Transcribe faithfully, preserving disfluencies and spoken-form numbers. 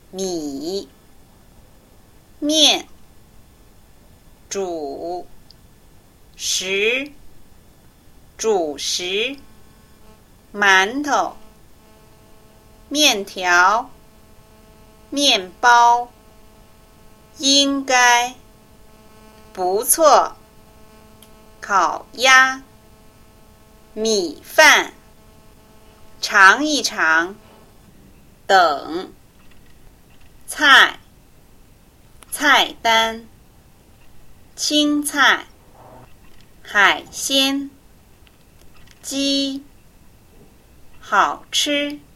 米、面、主、食、主食、馒头、面条、面包、应该、不错、烤鸭、米饭、尝一尝、等、菜、菜单、青菜、海鲜、鸡、好吃、